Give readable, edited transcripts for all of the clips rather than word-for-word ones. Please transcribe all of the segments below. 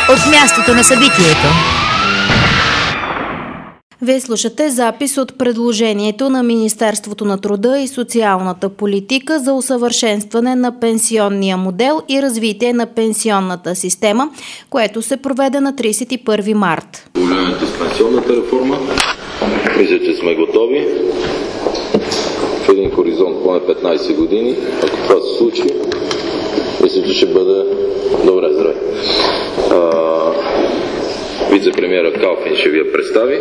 от мястото на събитието. Вие слушате запис от предложението на Министерството на труда и социалната политика за усъвършенстване на пенсионния модел и развитие на пенсионната система, което се проведе на 31 март. Проблемите с пенсионната реформа. Мисля, че сме готови. В един хоризонт поне 15 години, ако това се случи, мисля, че ще бъде добре здраве. Вице-премиера Калфин ще ви я представи.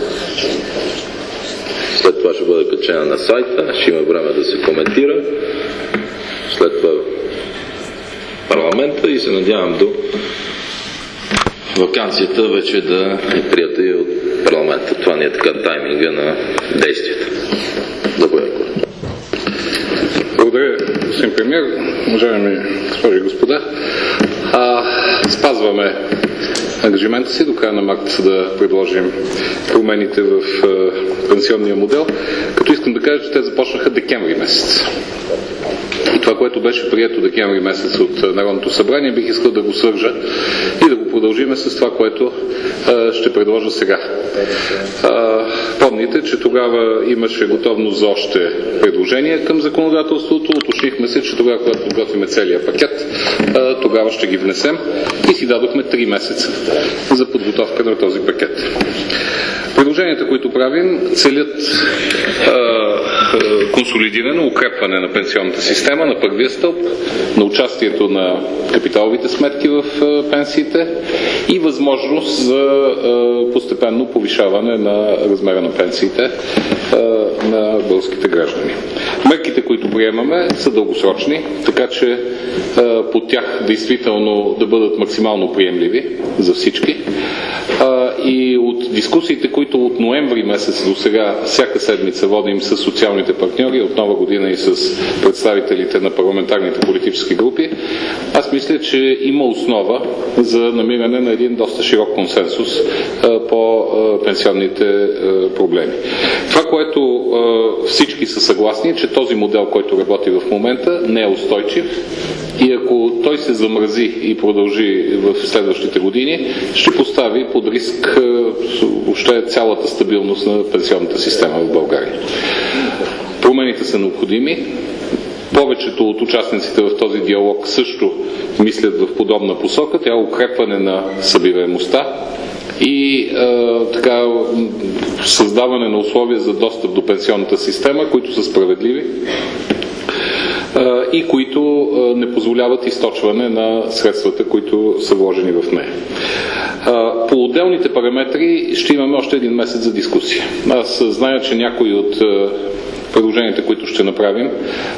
След това ще бъде качена на сайта, ще има време да се коментира. След това парламента и се надявам до ваканцията вече да е прията и от парламента. Това ни е така тайминга на действията. Благодаря, господин премиер, уважаеми госпожи и господа. Спазваме ангажимента си до края на март да предложим промените в пенсионния модел, като искам да кажа, че те започнаха декември месец. И това, което беше прието декември месец от Народното събрание, бих искал да го свържа и да го продължиме с това, което ще предложа сега. Помните, че тогава имаше готовност за още предложения към законодателството. Уточнихме се, че тогава, когато подготвиме целия пакет, тогава ще ги внесем и си дадохме 3 месеца за подготовка на този пакет. Предложенията, които правим, целят консолидирано укрепване на пенсионната система на първия стълб, на участието на капиталовите сметки в пенсиите и възможност за постепенно повишаване на размера на пенсиите на българските граждани. Мерките, които приемаме, са дългосрочни, така че по тях действително да бъдат максимално приемливи за всички. И от дискусиите, които от ноември месец до сега всяка седмица водим с социалните партньори, от нова година и с представителите на парламентарните политически групи, аз мисля, че има основа за намиране на един доста широк консенсус по пенсионните проблеми. Това, което всички са съгласни, че този модел, който работи в момента, не е устойчив и ако той се замрази и продължи в следващите години, ще постави под риск въобще цялата стабилност на пенсионната система в България. Промените са необходими. Повечето от участниците в този диалог също мислят в подобна посока. Тя е укрепване на събираемостта и създаване на условия за достъп до пенсионната система, които са справедливи и които не позволяват източване на средствата, които са вложени в нея. По отделните параметри ще имаме още един месец за дискусия. Аз зная, че някои от предложенията, които ще направим,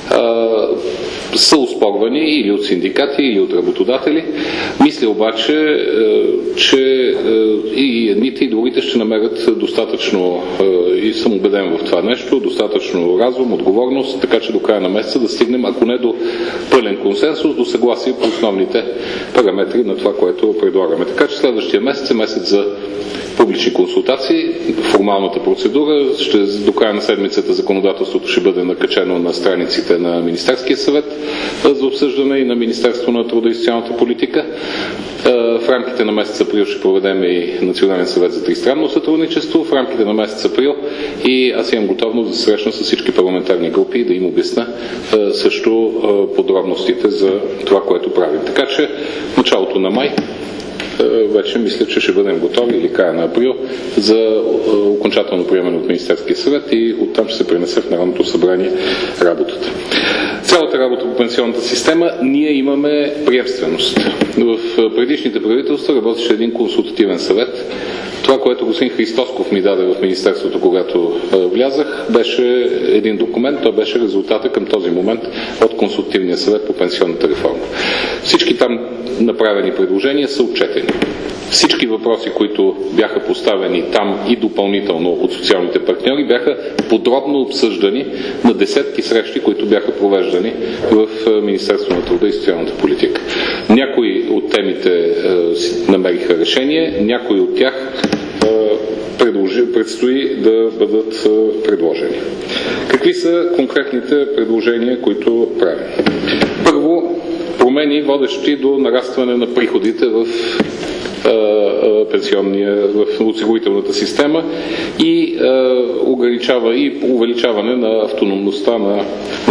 са оспорвани или от синдикати, или от работодатели. Мисля обаче, че и едните, и другите ще намерят достатъчно, и съм убеден в това нещо, достатъчно разум, отговорност, така че до края на месеца да стигнем, ако не до пълен консенсус, до съгласие по основните параметри на това, което предлагаме. Така че следващия месец е месец за публични консултации, формалната процедура. До края на седмицата законодателството ще бъде накачено на страниците на Министерския съвет за обсъждане и на Министерство на труда и социалната политика. В рамките на месец април ще проведем и Национален съвет за тристранно сътрудничество. В рамките на месец април и аз имам готовност да се срещна с всички парламентарни групи и да им обясня също подробностите за това, което правим. Така че в началото на май вече мисля, че ще бъдем готови или края на април за окончателно приемане от Министерския съвет и оттам ще се пренесе в Народното събрание работата. Цялата работа по пенсионната система ние имаме приемственост. В предишните правителства работеше един консултативен съвет. Това, което господин Христосков ми даде в Министерството, когато влязах, беше един документ. Той беше резултата към този момент от консултативния съвет по пенсионната реформа. Всички там направени предложения са отчетени. Всички въпроси, които бяха поставени там и допълнително от социалните партньори, бяха подробно обсъждани на десетки срещи, които бяха провеждани в Министерство на труда и социалната политика. Някои от темите намериха решение, някои от тях предстои да бъдат предложени. Какви са конкретните предложения, които правим? Първо, промени, водещи до нарастване на приходите в в осигурителната система и ограничава и увеличаване на автономността на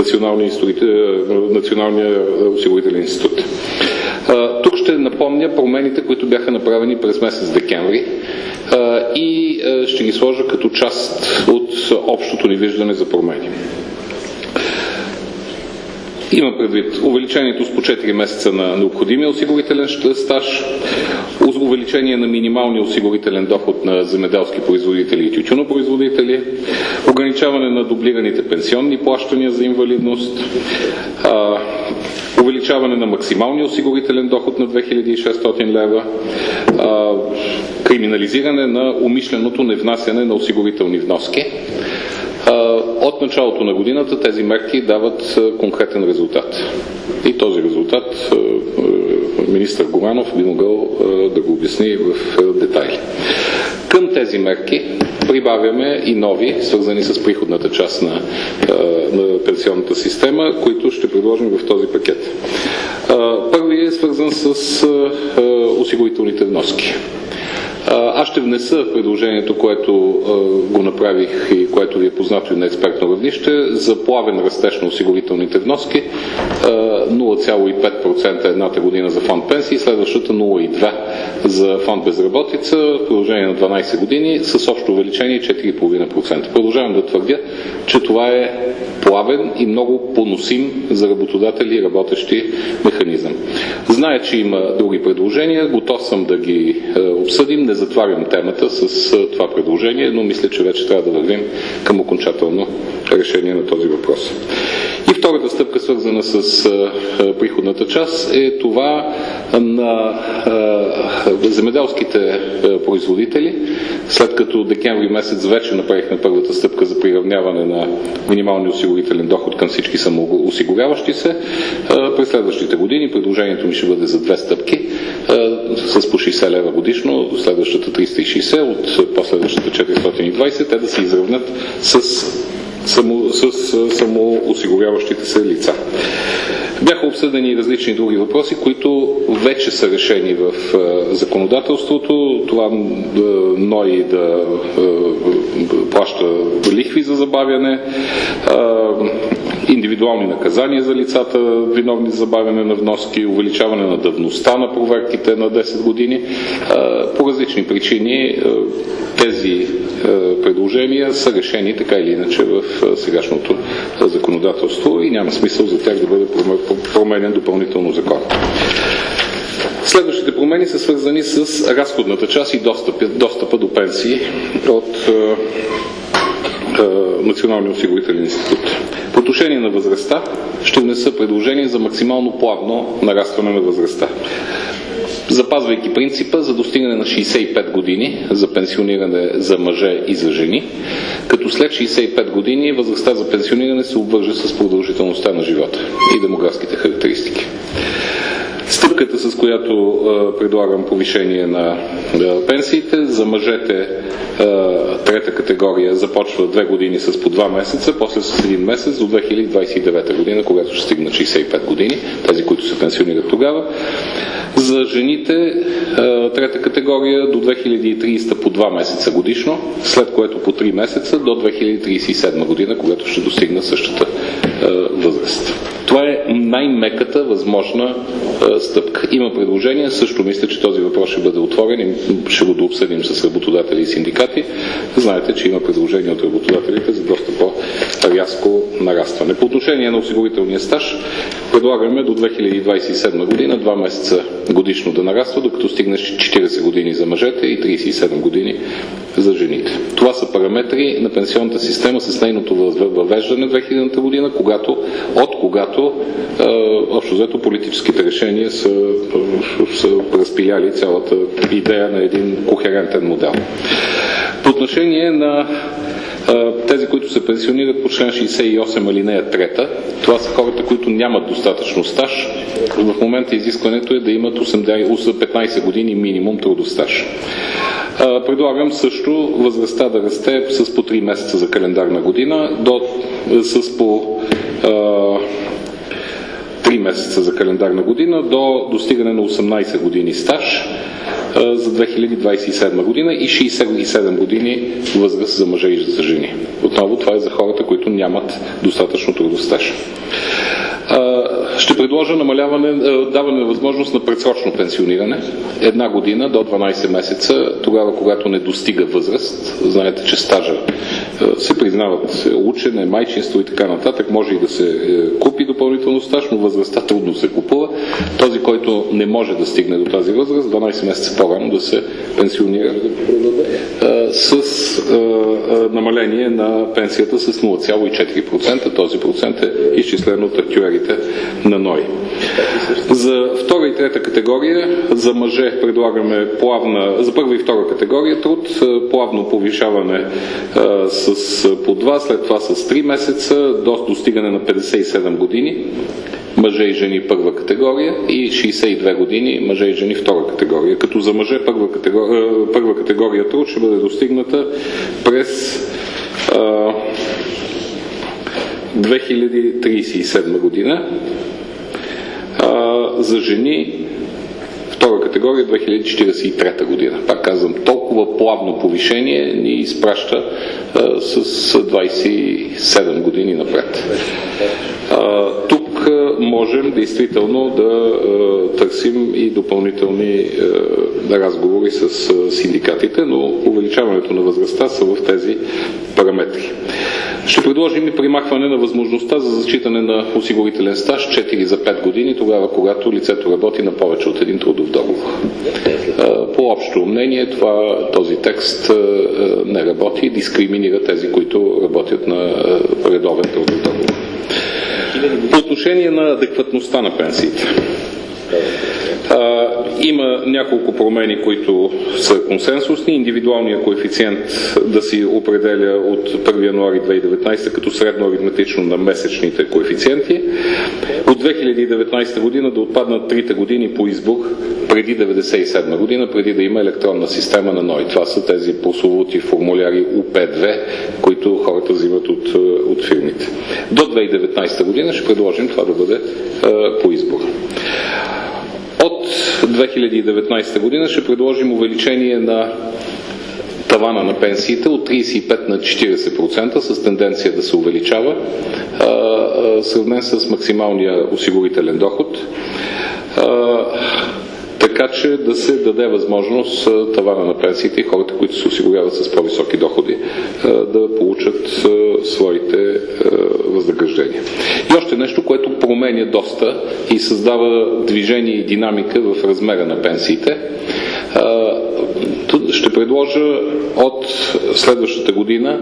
Националния осигурителен институт. Тук ще напомня промените, които бяха направени през месец декември и ще ги сложа като част от общото ни виждане за промени. Има предвид увеличението с по 4 месеца на необходимия осигурителен стаж, увеличение на минималния осигурителен доход на земеделски производители и тютюнопроизводители, ограничаване на дублираните пенсионни плащания за инвалидност, увеличаване на максималния осигурителен доход на 2600 лева, криминализиране на умишленото невнасяне на осигурителни вноски. От началото на годината тези мерки дават конкретен резултат. И този резултат министър Горанов би могъл да го обясни в детайли. Към тези мерки прибавяме и нови, свързани с приходната част на пенсионната система, които ще предложим в този пакет. Първият е свързан с осигурителните вноски. Аз ще внеса предложението, което го направих и което ви е познато и на експертно равнище, за плавен растеж на осигурителните вноски, 0,5% едната година за фонд пенсии, следващата 0,2% за фонд безработица, в продължение на 12 години, с общо увеличение 4,5%. Продължавам да твърдя, че това е плавен и много поносим за работодатели и работещи механизъм. Зная, че има други предложения, готов съм да ги обсъдим, не затварям темата с това предложение, но мисля, че вече трябва да вървим към окончателно решение на този въпрос. И втората стъпка, свързана с приходната част, е това на земеделските производители. След като декември месец вече направихме първата стъпка за приравняване на минималния осигурителен доход към всички самоосигуряващи се, през следващите години предложението ми ще бъде за 2 стъпки с по 60 лева годишно, следващата 360, от последващата 420, те да се изравнят с самоосигуряващите се лица. Бяха обсъдени и различни други въпроси, които вече са решени в законодателството. Това НОИ да плаща лихви за забавяне, индивидуални наказания за лицата, виновни за забавяне на вноски, увеличаване на давността на проверките на 10 години. По различни причини тези предложения са решени така или иначе в сегашното законодателство и няма смисъл за тях да бъде променен допълнително закон. Следващите промени са свързани с разходната част и достъпа до пенсии от Националния осигурителен институт. По отношение на възрастта ще внеса предложение за максимално плавно нарастване на възрастта, запазвайки принципа за достигане на 65 години за пенсиониране за мъже и за жени, като след 65 години възрастта за пенсиониране се обвърже с продължителността на живота и демографските характеристики. Стъпката, с която предлагам повишение на пенсиите, за мъжете трета категория започва 2 години с по 2 месеца, после с 1 месец до 2029 година, когато ще стигнат 65 години, тези, които се пенсионират тогава. За жените трета категория до 2030 по 2 месеца годишно, след което по 3 месеца до 2037 година, когато ще достигна същата възраст. Това е най-меката възможна стъпка. Има предложения, също мисля, че този въпрос ще бъде отворен и ще го дообсъдим с работодатели и синдикати. Знаете, че има предложения от работодателите за доста по-рязко нарастване. По отношение на осигурителния стаж предлагаме до 2027 година 2 месеца годишно да нараства, докато стигне 40 години за мъжете и 37 години за жените. Това са параметри на пенсионната система с нейното въвеждане 2000 година, когато общо взето политическите решения са разпиляли цялата идея на един кохерентен модел. По отношение на тези, които се пенсионират по член 68 алинея 3, това са хората, които нямат достатъчно стаж. В момента изискването е да имат 15 години минимум трудов стаж. Предлагам също възрастта да расте с по 3 месеца за календарна година, с по 3 месеца за календарна година до достигане на 18 години стаж за 2027 година и 67 години възраст за мъже и за жени. Отново това е за хората, които нямат достатъчно трудов стаж. Ще предложа даване на възможност на предсрочно пенсиониране. 1 година до 12 месеца, тогава когато не достига възраст. Знаете, че стажа се признават учене, майчинство и така нататък. Може и да се купи допълнително стаж, но възрастта трудно се купува. Този, който не може да стигне до тази възраст, 12 месеца по-рано да се пенсионира с намаление на пенсията с 0,4%. Този процент е изчислен от актюерите на НОИ. За втора и трета категория, за мъже предлагаме за първа и втора категория труд, плавно повишаване с по 2, след това с 3 месеца до достигане на 57 години. Мъже и жени първа категория и 62 години мъже и жени втора категория. Като за мъже първа категория труд ще бъде достигната през 2037 година. За жени втора категория 2043 година. Пак казвам, толкова плавно повишение ни изпраща с 27 години напред. Тук можем действително да търсим и допълнителни разговори с синдикатите, но увеличаването на възрастта са в тези параметри. Ще предложим и примахване на възможността за зачитане на осигурителен стаж 4 за 5 години, тогава когато лицето работи на повече от един трудов договор. По общо мнение този текст не работи и дискриминира тези, които работят на редовен трудов договор. По отношение на адекватността на пенсиите. Има няколко промени, които са консенсусни. Индивидуалният коефициент да си определя от 1 януари 2019 като средно аритметично на месечните коефициенти. От 2019 година да отпаднат 3 години по избор преди 1997 година, преди да има електронна система на НОИ. Това са тези прословути формуляри УП2, които хората взимат от фирмите. До 2019 година ще предложим това да бъде по избор. От 2019 година ще предложим увеличение на тавана на пенсиите от 35 на 40% с тенденция да се увеличава, сравнен с максималния осигурителен доход, така че да се даде възможност тавана на пенсиите и хората, които се осигуряват с по-високи доходи, да получат своите възнаграждения. И още нещо, което променя доста и създава движение и динамика в размера на пенсиите. Ще предложа от следващата година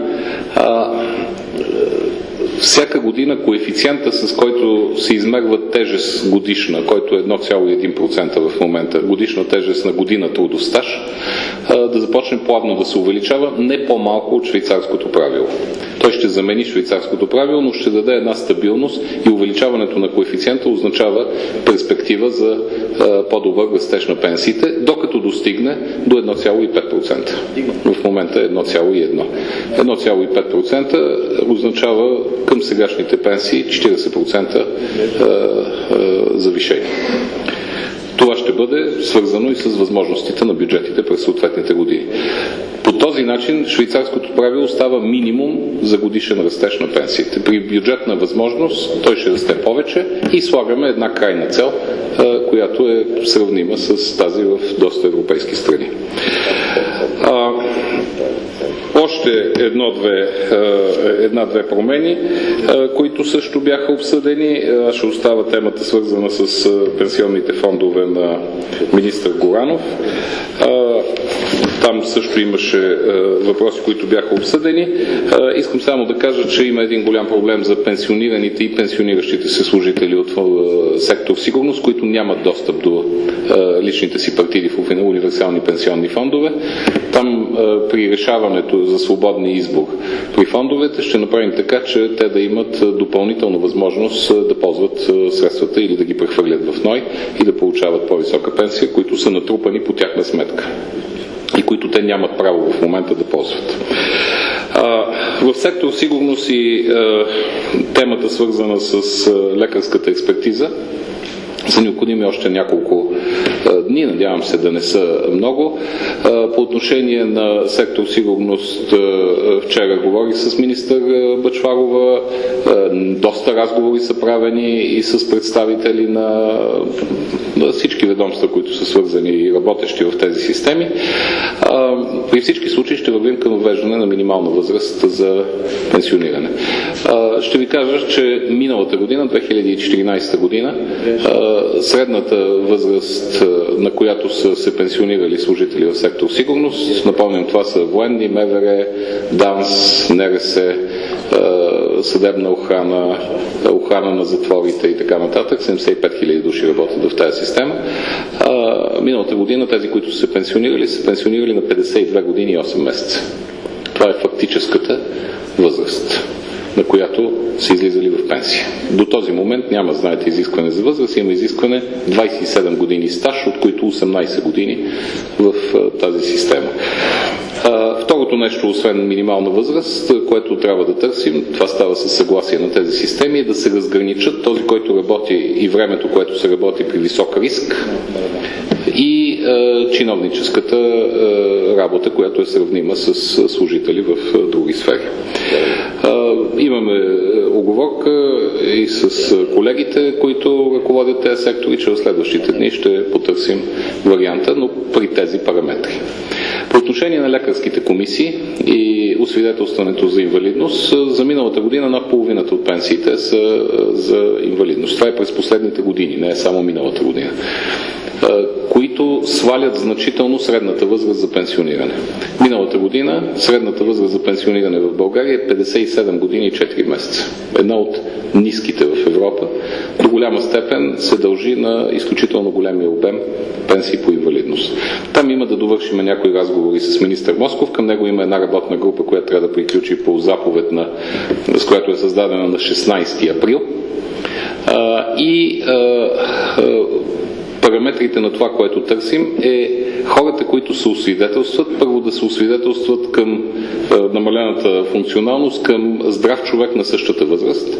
всяка година коефициента, с който се измерва тежест годишна, който е 1,1% в момента, годишна тежест на година трудов стаж, да започне плавно да се увеличава не по-малко от швейцарското правило. Той ще замени швейцарското правило, но ще даде една стабилност и увеличаването на коефициента означава перспектива за по-добър растеж на пенсиите, докато достигне до 1,5%. В момента е 1,1%. 1,5% означава към сегашните пенсии 40% завишение. Това ще бъде свързано и с възможностите на бюджетите през съответните години. По този начин швейцарското правило става минимум за годишен растеж на пенсиите. При бюджетна възможност той ще расте повече и слагаме една крайна цел, която е сравнима с тази в доста европейски страни. Още една-две промени, които също бяха обсъдени. Ще остава темата свързана с пенсионните фондове на министър Горанов. Там също имаше въпроси, които бяха обсъдени. Искам само да кажа, че има един голям проблем за пенсионираните и пенсиониращите се служители от сектор сигурност, които нямат достъп до личните си партиди в универсални пенсионни фондове. Там при решаването за свободния избор при фондовете ще направим така, че те да имат допълнителна възможност да ползват средствата или да ги прехвърлят в НОИ и да получават по-висока пенсия, които са натрупани по тяхна сметка и които те нямат право в момента да ползват. В сектор сигурност и темата, свързана с лекарската експертиза, са необходими още няколко дни, надявам се да не са много. По отношение на сектор сигурност, вчера говорих с министър Бъчварова, доста разговори са правени и с представители на всички ведомства, които са свързани и работещи в тези системи. При всички случаи ще вървим към въвеждане на минимална възраст за пенсиониране. Ще ви кажа, че миналата година, 2014 година, средната възраст, на която са се пенсионирали служители в сектор сигурност, напомням, това са военни, МВР, ДАНС, НРС, съдебна охрана, охрана на затворите и така нататък. 75 000 души работят в тази система. Миналата година тези, които са се пенсионирали на 52 години и 8 месеца. Това е фактическата възраст, на която са излизали в пенсия. До този момент няма, знаете, изискване за възраст, има изискване 27 години стаж, от които 18 години в тази система. Второто нещо, освен минимална възраст, което трябва да търсим, това става със съгласие на тези системи, е да се разграничат този, който работи и времето, което се работи при висок риск, и чиновническата работа, която е сравнима с служители в други сфери. Имаме уговорка и с колегите, които ръководят тези сектори, че в следващите дни ще потърсим варианта, но при тези параметри. По отношение на лекарските комисии и освидетелстването за инвалидност, за миналата година над половината от пенсиите са за инвалидност. Това е през последните години, не е само миналата година, които свалят значително средната възраст за пенсиониране. Миналата година средната възраст за пенсиониране в България е 57 години и 4 месеца. Една от ниските в Европа. До голяма степен се дължи на изключително големия обем пенсии по инвалидност. Там има да довършим някои разговори с министър Москов. Към него има една работна група, която трябва да приключи по заповед, с която е създадена на 16 април. Параметрите на това, което търсим, е хората, които се освидетелстват, първо да се освидетелстват към намалената функционалност, към здрав човек на същата възраст.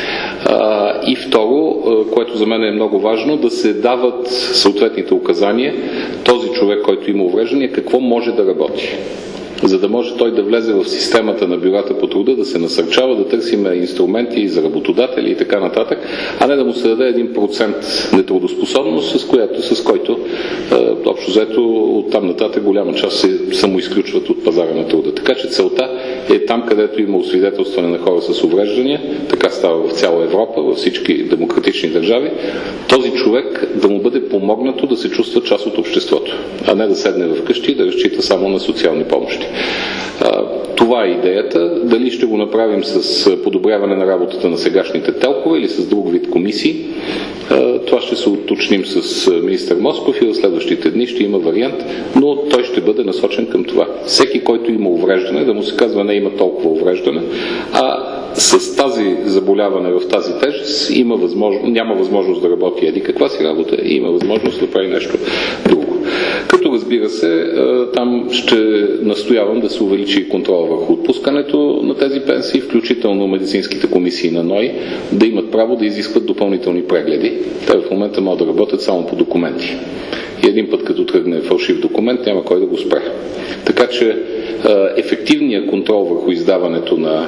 И второ, което за мен е много важно, да се дават съответните указания този човек, който има увреждания, какво може да работи, за да може той да влезе в системата на бюрата по труда, да се насърчава, да търсим инструменти за работодатели и така нататък, а не да му се даде 1% нетрудоспособност, с който общо взето оттам нататък голяма част се самоизключват от пазара на труда. Така че целта е там, където има освидетелстване на хора с увреждания, така става в цяла Европа, във всички демократични държави, този човек да му бъде помогнато да се чувства част от обществото, а не да седне вкъщи и да разчита само на социални помощи. Това е идеята. Дали ще го направим с подобряване на работата на сегашните телкове или с друг вид комисии, това ще се уточним с министър Москов и в следващите дни ще има вариант, но той ще бъде насочен към това. Всеки, който има увреждане, да му се казва не има толкова увреждане, а с тази заболяване в тази тежест няма възможност да работи еди каква си работа и има възможност да прави нещо друго. Като разбира се, там ще настоявам да се увеличи контрола върху отпускането на тези пенсии, включително медицинските комисии на НОИ, да имат право да изискват допълнителни прегледи. Те в момента могат да работят само по документи. И един път като тръгне фалшив документ, няма кой да го спре. Така че ефективният контрол върху издаването на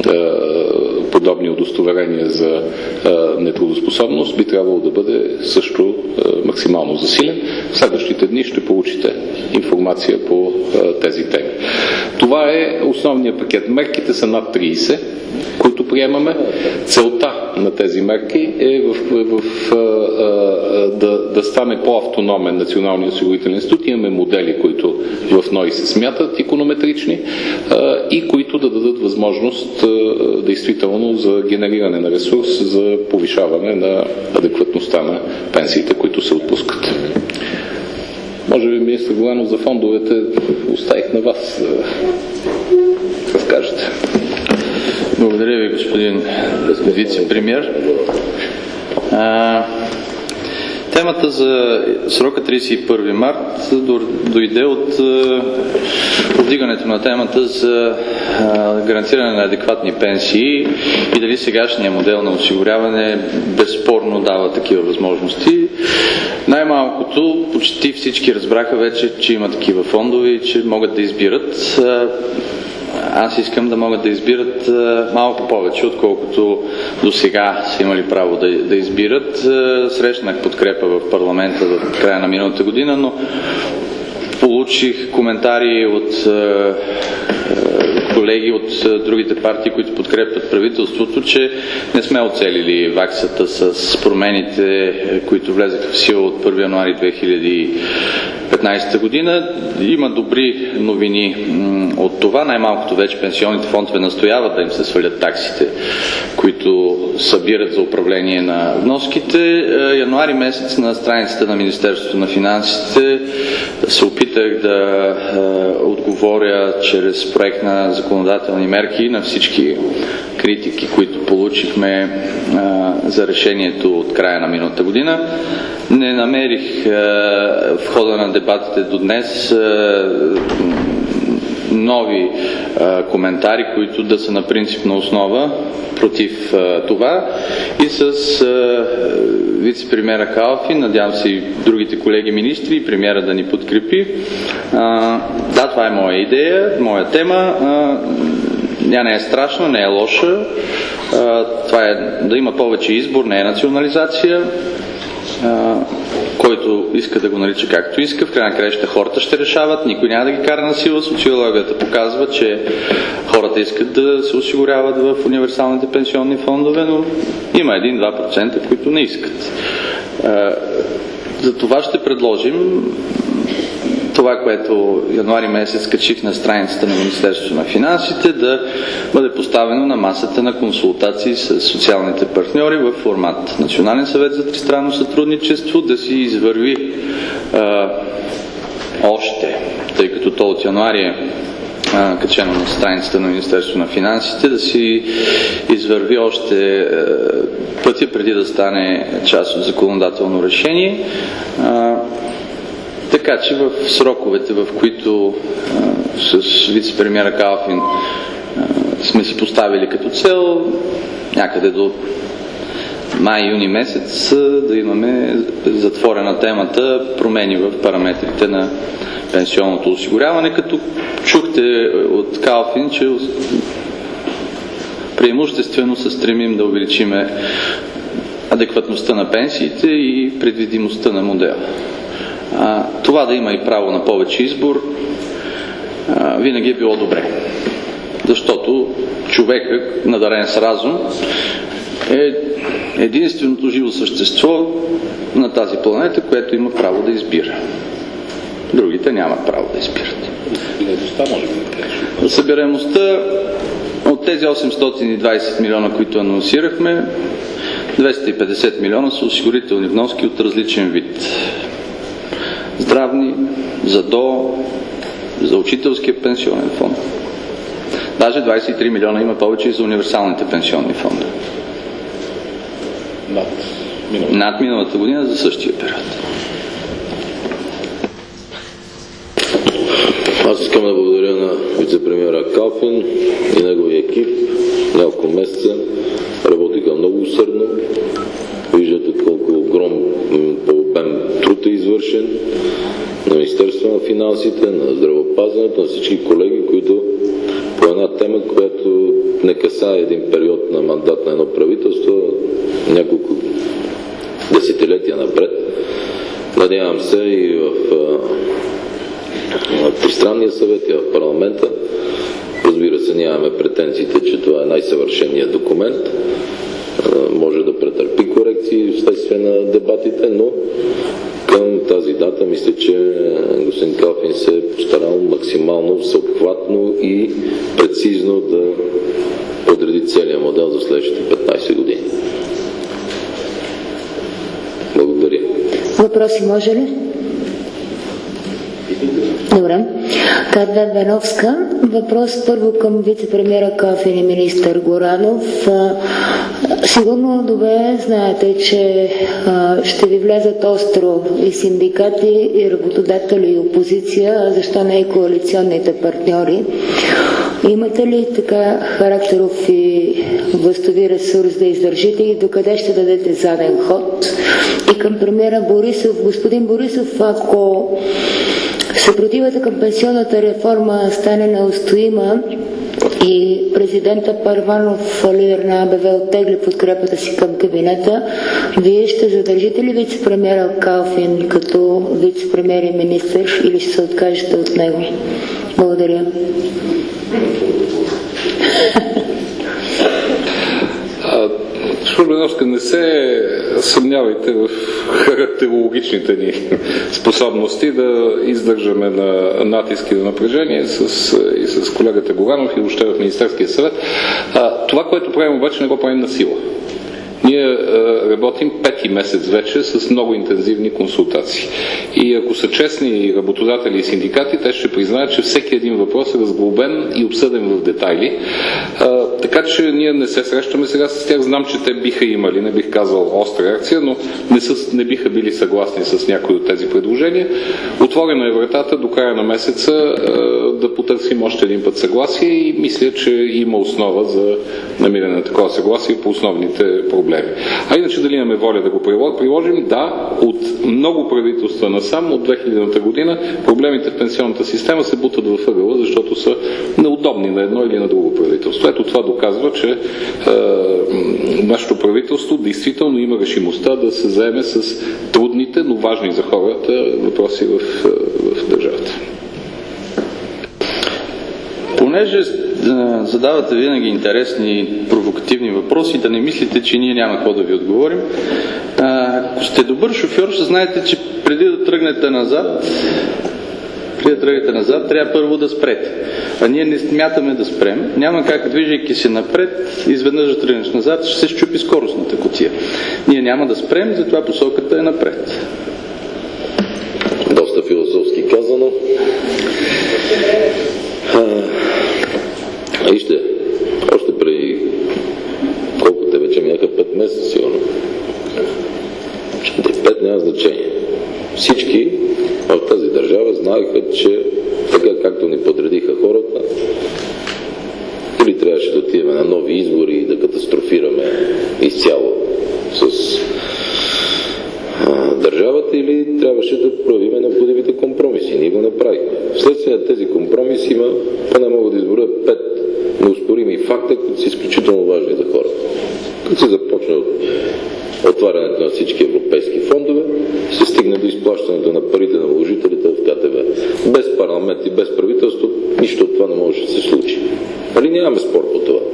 подобни удостоверения за нетрудоспособност би трябвало да бъде също максимално засилен. В следващите дни ще получите информация по тези теми. Това е основният пакет. Мерките са над 30, които приемаме. Целта на тези мерки е да стане по-автономен Националния осигурителен институт. Имаме модели, които в НОИ се смятат иконометрични и които да дадат възможност действително за генериране на ресурс за повишаване на адекватността на пенсиите, които се отпускат. Може би, министър Горанов, за фондовете оставих на вас да разкажете. Благодаря ви, господин вице-премиер. Темата за срока 31 март дойде от повдигането на темата за гарантиране на адекватни пенсии и дали сегашният модел на осигуряване безспорно дава такива възможности. Най-малкото почти всички разбраха вече, че има такива фондове и че могат да избират. Аз искам да могат да избират малко повече, отколкото до сега са имали право да избират. Срещнах подкрепа в парламента в края на миналата година, но получих коментари от колеги от другите партии, които подкрепят правителството, че не сме оцелили ваксата с промените, които влезаха в сила от 1 януари 2015 година. Има добри новини от това. Най-малкото вече пенсионните фондове настояват да им се свалят таксите, които събират за управление на вноските. Януари месец на страницата на Министерството на финансите се опитах да отговоря чрез проект на законодателни мерки на всички критики, които получихме за решението от края на миналата година. Не намерих в хода на дебатите до днес нови коментари, които да са на принципна основа против това. И с вице-премиера Калфин, надявам се и другите колеги министри и премиера да ни подкрепи. Да, това е моя идея, моя тема. Тя не е страшна, не е лоша. Това е да има повече избор, не е национализация. Който иска да го нарича както иска, в край на краища хората ще решават, никой няма да ги кара на сила. Социологията показва, че хората искат да се осигуряват в универсалните пенсионни фондове, но има 1-2%, които не искат. За това ще предложим това, което януари месец качих на страницата на Министерството на финансите, да бъде поставено на масата на консултации с социалните партньори в формат Национален съвет за тристранно сътрудничество, да си извърви още, тъй като то от януари е качено на страницата на Министерството на финансите, да си извърви още пътя преди да стане част от законодателно решение. Така че в сроковете, в които с вице-премиера Калфин сме си поставили като цел, някъде до май-юни месец да имаме затворена темата промени в параметрите на пенсионното осигуряване, като чухте от Калфин, че преимуществено се стремим да увеличиме адекватността на пенсиите и предвидимостта на модела. Това да има и право на повече избор винаги е било добре. Защото човекът, надарен с разум, е единственото живо същество на тази планета, което има право да избира. Другите нямат право да избират. Събираемостта от тези 820 милиона, които анонсирахме, 250 милиона са осигурителни вноски от различен вид. Здравни, за учителския пенсионен фонд. Даже 23 милиона има повече и за универсалните пенсионни фонда. Над миналата година за същия период. Аз искам да благодаря на вице-премиера Калфин и неговия екип. Няколко месеца работиха много усърдно. Виждате колко огромен по обем труд е извършен на Министерството на финансите, на здравеопазването, на всички колеги, които по една тема, която не касае един период на мандат на едно правителство, няколко десетилетия напред. Надявам се и в Тристранния съвет и в парламента. Разбира се, нямаме претенциите, че това е най-съвършеният документ. Може да претърпи корекции вследствие на дебатите, но към тази дата мисля, че господин Калфин се е постарал максимално всеобхватно и прецизно да подреди целият модел за следващите 15 години. Благодаря. Въпроси може ли? Добре. Кадве Беновска. Въпрос първо към вице-премиера Калфин и министър Горанов. Сигурно добре знаете, че ще ви влязат остро и синдикати, и работодатели, и опозиция, а защо не и коалиционните партньори. Имате ли така характеров и властови ресурс да издържите и докъде ще дадете заден ход? И към премиера Борисов, господин Борисов, ако съпротивата към пенсионната реформа стане неустоима и президента Първанов, лидер на АБВ, оттегли подкрепата си към кабинета, вие ще задържите ли вице-премиера Калфин като вице-премиер и министър или ще се откажете от него? Благодаря. Госпожо Беновска, не се съмнявайте в характерологичните ни способности да издържаме на натиски на напрежение и с колегата Горанов и въобще в Министерския съвет. Това, което правим обаче, не го правим на сила. Ние работим 5-ти месец вече с много интензивни консултации. И ако са честни работодатели и синдикати, те ще признаят, че всеки един въпрос е разглобен и обсъден в детайли. Така че ние не се срещаме сега с тях. Знам, че те биха имали, не бих казал остра реакция, но не биха били съгласни с някои от тези предложения. Отворена е вратата до края на месеца да потърсим още един път съгласие и мисля, че има основа за намиране на такова съгласие по основните проблеми. А иначе дали имаме воля да го приложим? Да, от много правителства насам, от 2000-та година, проблемите в пенсионната система се бутат във ъгъла, защото са неудобни на едно или на друго правителство. Ето това доказва, че нашето правителство действително има решимостта да се заеме с трудните, но важни за хората въпроси в държавата. Понеже задавате винаги интересни, провокативни въпроси, да не мислите, че ние няма какво да ви отговорим. Ако сте добър шофьор, ще знаете, че преди да тръгнете назад, трябва първо да спрете. А ние не смятаме да спрем. Няма как, движейки се напред, изведнъж да тръгнеш назад, ще се счупи скоростната кутия. Ние няма да спрем, затова посоката е напред. Доста философски казано. Вижте, още преди колко те вече минаха 5 месеца, сигурно. 5 няма значение. Всички в тази държава знаеха, че така както ни подредиха хората, или трябваше да отидем на нови избори и да катастрофираме изцяло с държавата, или трябваше да проявим необходимите компромиси. Ние го направихме. Вследствие на тези компромиси има, поне мога да изборя 5 неоспорими факта, които са изключително важни за хората. Като се започне от отварянето на всички европейски фондове, се стигне до изплащането на парите на вложителите в КТБ. Без парламент и без правителство нищо от това не може да се случи. Нали нямаме спор по това.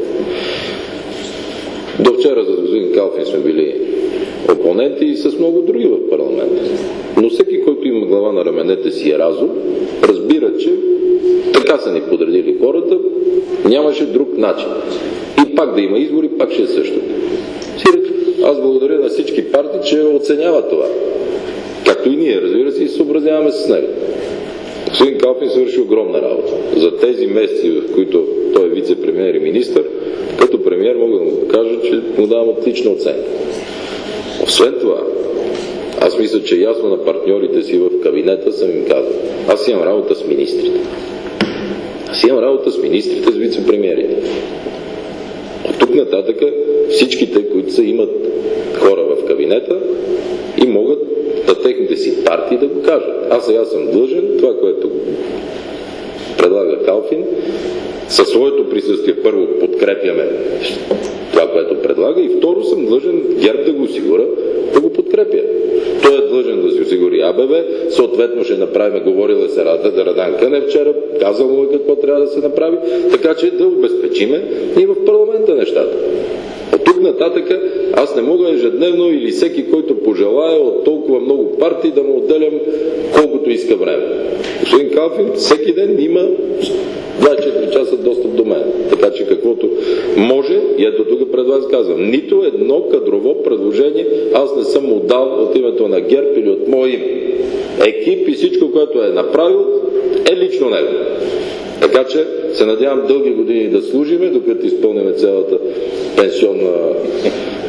До вчера за господин Калфин сме били опоненти и с много други в парламента. Но всеки, който има глава на раменете си и разум, разбира, че така са ни подредили хората, нямаше друг начин. И пак да има избори, пак ще е същото. Аз благодаря на всички партии, че оценяват това. Както и ние, разбира се, и съобразяваме с него. Господин Калфин свърши огромна работа. За тези месеци, в които той е вице-премиер и министър, като премиер мога да му кажа, че му давам отлична оценка. Освен това, аз мисля, че ясно на партньорите си в кабинета съм им казал. Аз имам работа с министрите. Аз имам работа с министрите, с вице-премиерите. От тук нататък всичките, които имат хора в кабинета и могат на техните си партии да го кажат. Аз сега съм длъжен, това, което предлага Калфин, със своето присъствие първо подкрепяме това, което предлага, и второ съм длъжен ГЕРБ да го осигуря, да го подкрепя. Той е длъжен да си осигури АБВ, съответно ще направим, говорила се Радан Кънев вчера, казал му какво трябва да се направи, така че да обезпечиме и в парламента нещата. От тук нататък аз не мога ежедневно или всеки, който пожелая от толкова много партии, да му отделям колкото иска време. Господин Калфин всеки ден има 24 часа достъп до мен. Така че каквото може, и ето тук пред вас казвам, нито едно кадрово предложение аз не съм му дал от името на ГЕРБ или от мое име. Екип и всичко, което е направил, е лично него. Така че се надявам дълги години да служиме, докато изпълним цялата пенсионна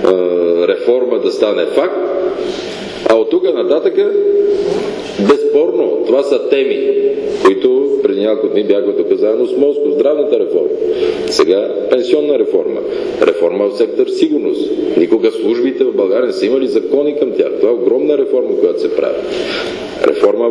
реформа да стане факт, а от тук нататък безспорно това са теми, които преди няколко дни бяха тук заедно с Моско. Здравната реформа, сега пенсионна реформа, реформа в сектор сигурност. Никога службите в България не са имали закони към тях. Това е огромна реформа, която се прави. Реформа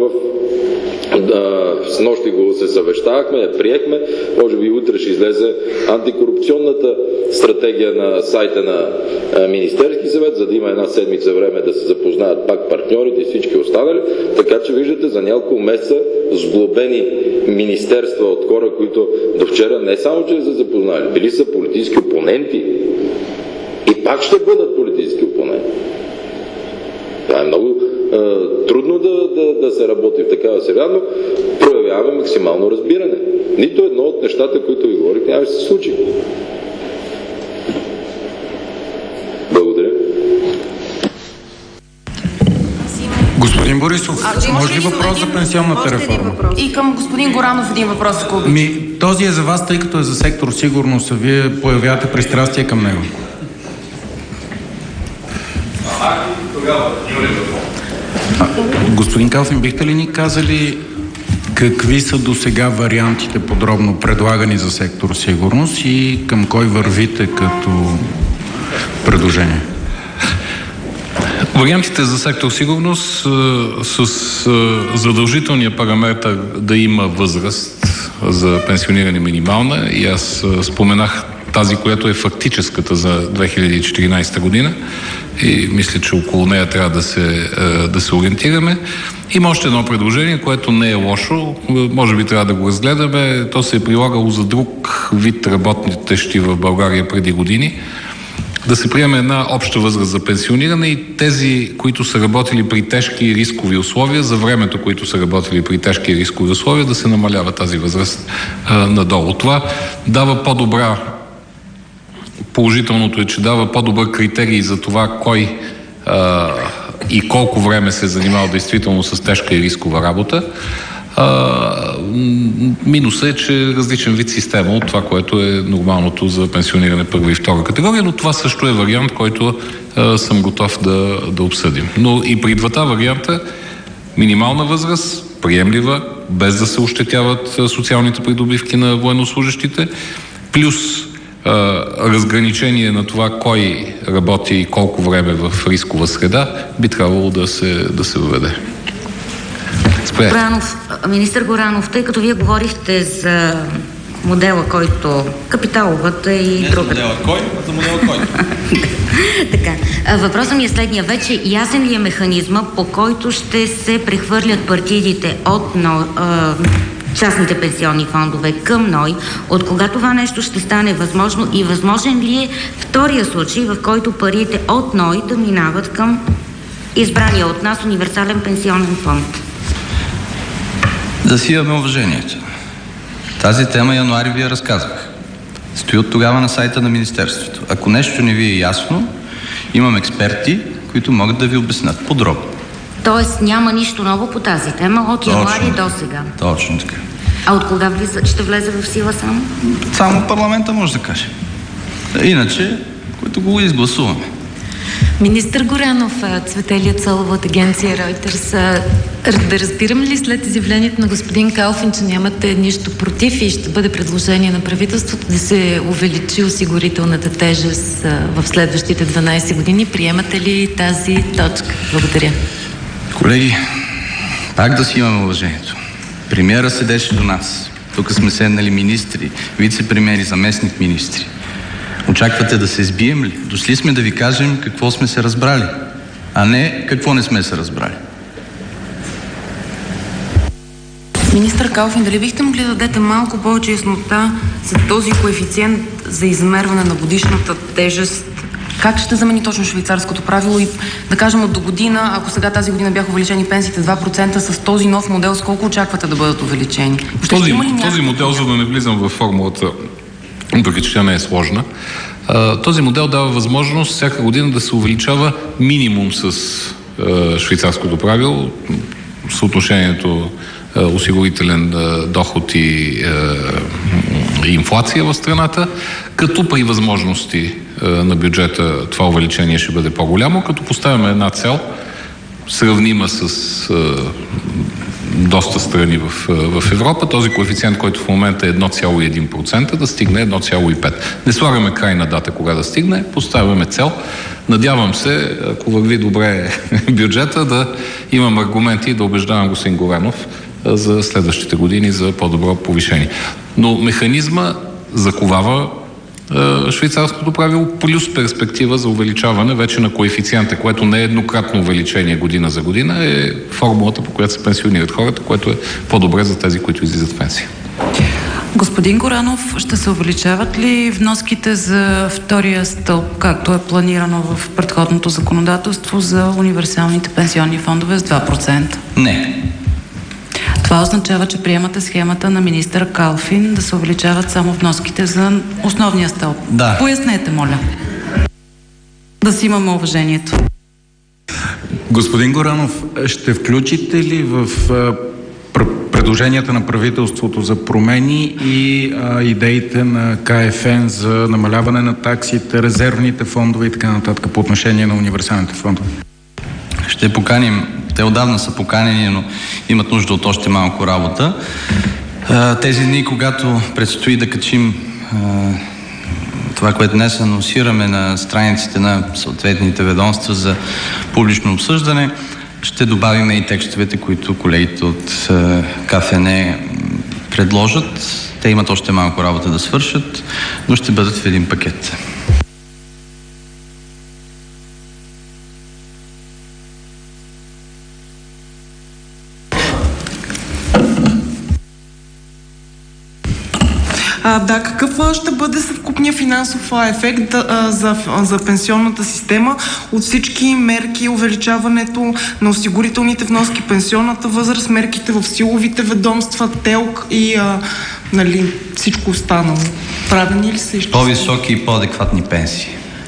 с нощи го се съвещавахме, я приехме, може би утре ще излезе антикорупционната стратегия на сайта на Министерски съвет, за да има една седмица време да се запознаят пак партньорите и всички останали, така че виждате за няколко месеца сглобени министерства от хора, които до вчера не само че са запознали, били са политически опоненти и пак ще бъдат политически опоненти. Това е много трудно да се работи в такава среда, но проявяваме максимално разбиране. Нито едно от нещата, които ви говорих, няма да се случи. Благодаря. Господин Борисов, може ли въпрос за пенсионната реформа? И към господин Горанов един въпрос, ако обичате. Този е за вас, тъй като е за сектор сигурност, а вие появявате пристрастие към него. Господин Калфин, бихте ли ни казали какви са досега вариантите подробно предлагани за сектор сигурност и към кой вървите като предложение? Вариантите за сектор сигурност с задължителния параметр да има възраст за пенсиониране минимална, и аз споменах тази, която е фактическата за 2014 година и мисля, че около нея трябва да се ориентираме. Има още едно предложение, което не е лошо, може би трябва да го разгледаме. То се е прилагало за друг вид работещи в България преди години. Да се приеме една обща възраст за пенсиониране и тези, които са работили при тежки и рискови условия, за времето, които са работили при тежки и рискови условия, да се намалява тази възраст надолу. Това дава по-добра. Положителното е, че дава по-добър критерий за това кой и колко време се е занимавал действително с тежка и рискова работа. Минусът е, че различен вид система от това, което е нормалното за пенсиониране първа и втора категория, но това също е вариант, който съм готов да обсъдим. Но и при двата варианта минимална възраст, приемлива, без да се ощетяват социалните придобивки на военнослужещите, плюс разграничение на това кой работи и колко време в рискова среда, би трябвало да се въведе. Министър Горанов, тъй като вие говорихте за модела, който капиталовата и другата. Не за модела кой, а за модела който. Така. Въпросът ми е следния. Вече ясен ли е механизма, по който ще се прехвърлят партидите от частните пенсионни фондове към НОИ, от кога това нещо ще стане възможно и възможен ли е втория случай, в който парите от НОИ да минават към избрания от нас универсален пенсионен фонд? Да си имаме уважението. Тази тема януари ви я разказвах. Стои от тогава на сайта на Министерството. Ако нещо не ви е ясно, имам експерти, които могат да ви обяснят подробно. Тоест няма нищо ново по тази тема от януари до сега? Точно така. А от кога ще влезе в сила само? Само парламента може да каже. Иначе, които го изгласуваме. Министър Горанов, Цветелия Цолова от агенция Reuters. Да разбирам ли след изявлението на господин Калфин, че нямате нищо против и ще бъде предложение на правителството да се увеличи осигурителната тежест в следващите 12 години? Приемате ли тази точка? Благодаря. Колеги, пак да си имаме уважението. Премиера седеше до нас. Тук сме седнали министри, вице-премиери, заместник министри. Очаквате да се сбием ли? Дошли сме да ви кажем какво сме се разбрали, а не какво не сме се разбрали. Министър Калфин, дали бихте могли да дадете малко повече яснота за този коефициент за измерване на годишната тежест? Как ще замени точно швейцарското правило и да кажем от до година, ако сега тази година бяха увеличени пенсиите 2%, с този нов модел, с колко очаквате да бъдат увеличени? Този модел, за да не влизам във формулата, въпреки че тя не е сложна, този модел дава възможност всяка година да се увеличава минимум с швейцарското правило, съотношението осигурителен доход и инфлация в страната, като при възможности на бюджета това увеличение ще бъде по-голямо, като поставяме една цел, сравнима с доста страни в Европа. Този коефициент, който в момента е 1,1%, да стигне 1,5%. Не слагаме крайна дата кога да стигне, поставяме цел. Надявам се, ако върви добре бюджета, да имам аргументи и да убеждавам господин Горанов за следващите години за по-добро повишение. Но механизма заковава швейцарското правило плюс перспектива за увеличаване вече на коефициента, което не е еднократно увеличение година за година, е формулата, по която се пенсионират хората, което е по-добре за тези, които излизат в пенсия. Господин Горанов, ще се увеличават ли вноските за втория стълб, както е планирано в предходното законодателство за универсалните пенсионни фондове с 2%? Не. Това означава, че приемате схемата на министър Калфин да се увеличават само вноските за основния стълб. Да. Пояснете, моля. Да си имаме уважението. Господин Горанов, ще включите ли в предложенията на правителството за промени и идеите на КФН за намаляване на таксите, резервните фондове и така нататък по отношение на универсалните фондове? Ще поканим. Те отдавна са поканени, но имат нужда от още малко работа. Тези дни, когато предстои да качим това, което днес анонсираме на страниците на съответните ведомства за публично обсъждане, ще добавим и текстовете, които колегите от КФН предложат. Те имат още малко работа да свършат, но ще бъдат в един пакет. Да, какъв ще бъде съвкупния финансов ефект за пенсионната система от всички мерки, увеличаването на осигурителните вноски, пенсионната възраст, мерките в силовите ведомства, ТЕЛК и всичко останало? Правени ли са? По-високи и по-адекватни пенсии.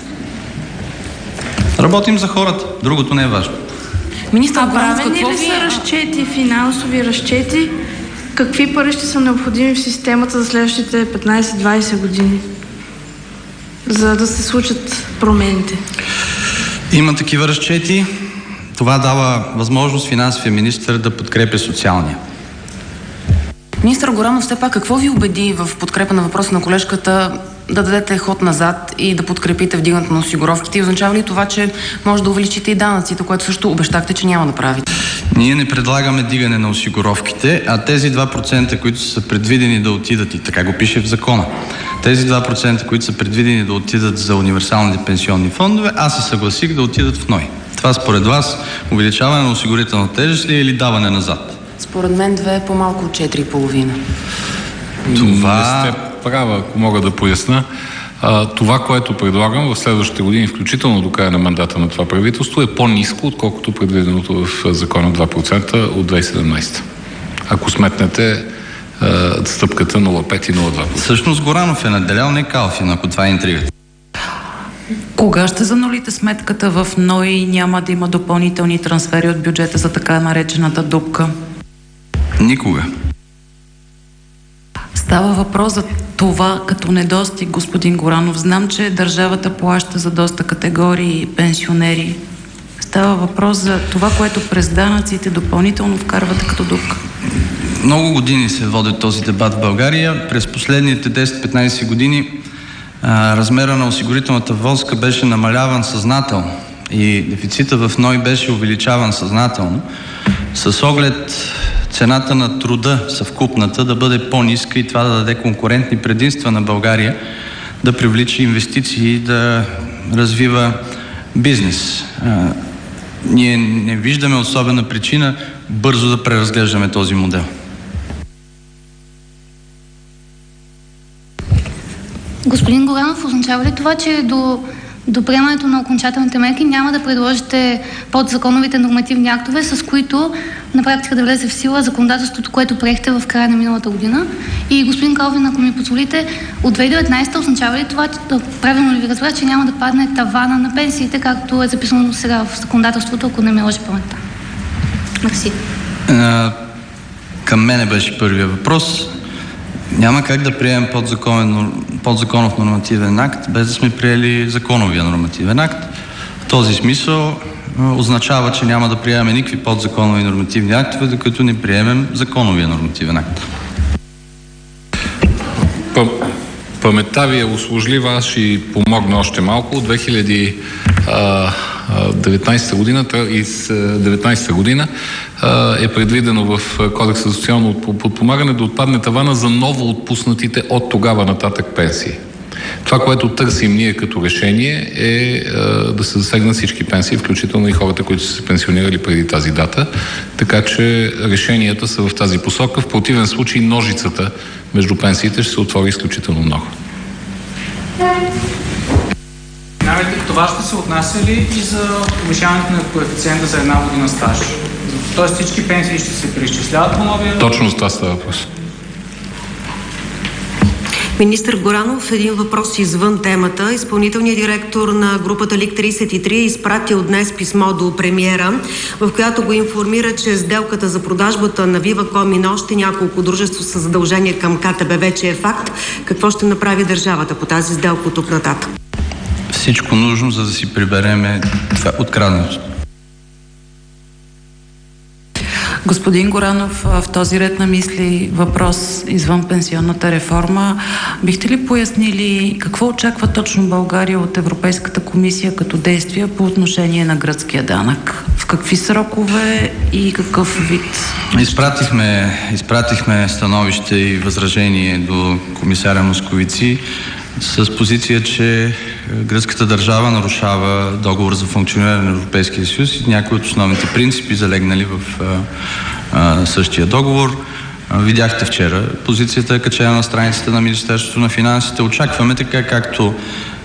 Работим за хората. Другото не е важно. Министър, правени ли са разчети, финансови разчети? Какви пари ще са необходими в системата за следващите 15-20 години, за да се случат промените? Има такива разчети. Това дава възможност финансовия министър да подкрепя социалния. Министър Горанов, все пак какво ви убеди в подкрепа на въпроса на колежката да дадете ход назад и да подкрепите вдигането на осигуровките? И означава ли това, че може да увеличите и данъците, което също обещахте, че няма да правите? Ние не предлагаме дигане на осигуровките, а тези 2%, които са предвидени да отидат, и така го пише в закона, тези 2%, които са предвидени да отидат за универсалните пенсионни фондове, аз се съгласих да отидат в НОИ. Това според вас увеличаване на осигурителна тежест ли е или даване назад? Според мен 2 е по-малко от 4,5. Това... Не сте права, ако мога да поясна. Това, което предлагам в следващите години, включително до края на мандата на това правителство, е по-ниско, отколкото предвиденото в закона 2% от 2017. Ако сметнете стъпката 0,5 и 0,2%. Всъщност Горанов е надделял, не Калфин, ако това е интригата. Кога ще занулите сметката в НОИ? Няма да има допълнителни трансфери от бюджета за така наречената дупка? Никога. Става въпрос за това като недостиг, господин Горанов. Знам, че държавата плаща за доста категории пенсионери. Става въпрос за това, което през данъците допълнително вкарвате като дупка. Много години се води този дебат в България. През последните 10-15 години размера на осигурителната вноска беше намаляван съзнателно и дефицита в НОИ беше увеличаван съзнателно с оглед цената на труда съвкупната да бъде по-ниска и това да даде конкурентни предимства на България, да привлича инвестиции и да развива бизнес. Ние не виждаме особена причина бързо да преразглеждаме този модел. Господин Горанов, означава ли това, че до приемането на окончателните мерки няма да предложите подзаконовите нормативни актове, с които на практика да влезе в сила законодателството, което приехте в края на миналата година? И господин Калфин, ако ми позволите, от 2019 означава ли това, правилно ли ви разбрах, че няма да падне тавана на пенсиите, както е записано сега в законодателството, ако не ме лъже паметта? Мерси. Към мене беше първия въпрос. Няма как да приемем подзаконов нормативен акт, без да сме приели законовия нормативен акт. В този смисъл означава, че няма да приемем никакви подзаконови нормативни актове, докато не приемем законовия нормативен акт. Паметта ви е услужлива, аз ще помогна още малко. 2019 година е предвидено в Кодекса за социално подпомагане да отпадне тавана за ново отпуснатите от тогава нататък пенсии. Това, което търсим ние като решение е да се засегнат всички пенсии, включително и хората, които са се пенсионирали преди тази дата. Така че решенията са в тази посока. В противен случай ножицата между пенсиите ще се отвори изключително много. Това ще се отнася ли и за повишаването на коефициента за една година стаж? Тоест всички пенсии ще се преизчисляват по новия... Точно с това става въпрос. Министър Горанов, един въпрос извън темата. Изпълнителният директор на групата Лик 33 е изпратил днес писмо до премиера, в която го информира, че сделката за продажбата на Viva.com и на още няколко дружества с задължения към КТБ вече е факт. Какво ще направи държавата по тази сделка от тук нататък? Всичко нужно, за да си прибереме откраднато. Господин Горанов, в този ред на мисли въпрос извън пенсионната реформа. Бихте ли пояснили какво очаква точно България от Европейската комисия като действия по отношение на гръцкия данък? В какви срокове и какъв вид? Изпратихме становище и възражение до комисаря Московици с позиция, че гръцката държава нарушава договор за функциониране на Европейския съюз и някои от основните принципи, залегнали в същия договор. Видяхте вчера, позицията е качена на страницата на Министерството на финансите. Очакваме, така както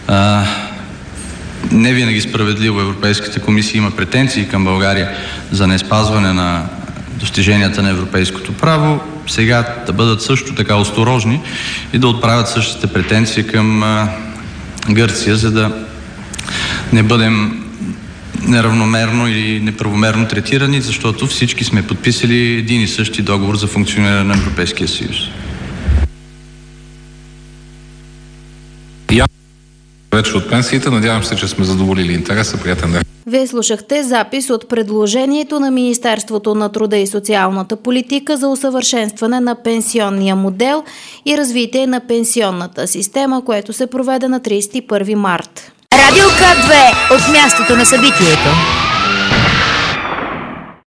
не винаги справедливо Европейската комисия има претенции към България за неспазване на достиженията на европейското право, сега да бъдат също така осторожни и да отправят същите претенции към Гърция, за да не бъдем неравномерно или неправомерно третирани, защото всички сме подписали един и същи договор за функциониране на Европейския съюз. Вече от пенсиите, надявам се, че сме задоволили интереса. Приятен ден. Вие слушахте запис от предложението на Министерството на труда и социалната политика за усъвършенстване на пенсионния модел и развитие на пенсионната система, което се проведе на 31 март. Радио К2 от мястото на събитието.